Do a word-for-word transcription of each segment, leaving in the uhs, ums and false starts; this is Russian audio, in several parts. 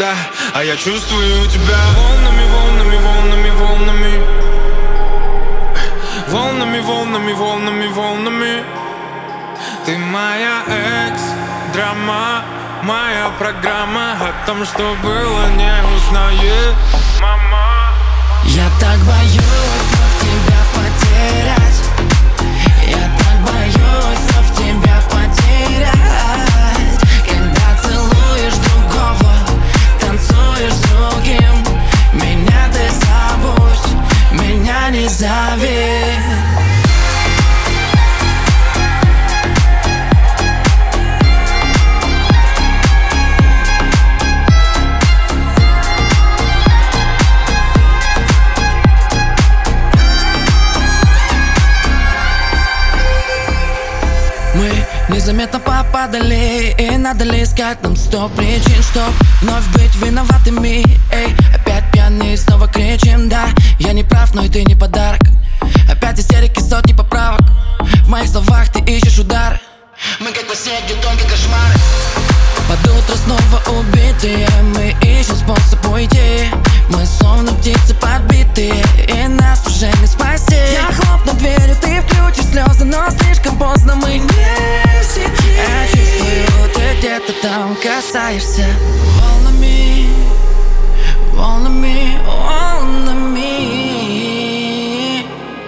да, а я чувствую тебя волнами, волнами, волнами, волнами. Волнами, волнами, волнами, волнами. Ты моя экс-драма, моя программа. О том, что было, не узнает мама. Я так боюсь вновь тебя потерять. Я так боюсь вновь тебя потерять. Когда целуешь другого, танцуешь с другим, меня ты забудь, меня не зови. Мы незаметно попадали, и надо ли искать нам сто причин, чтоб вновь быть виноватыми. Эй, опять пьяные, снова кричим, да, я не прав, но и ты не подарок. Опять истерики, сотни поправок, в моих словах ты ищешь удар. Мы как во сне, где тонкие кошмары. Под утро снова убитые, мы ищем способ уйти. Мы словно птицы подбитые, и нас уже не спасти. Я хлопну дверью, ты включишь слезы, но слишком поздно, мы не в сети. Я чувствую, ты где-то там касаешься волнами, волнами, волнами.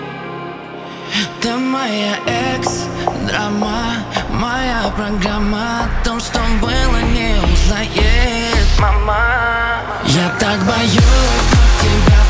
Ты моя экс-драма, моя программа. О том, что было, не узнает мама. Я так боюсь вновь тебя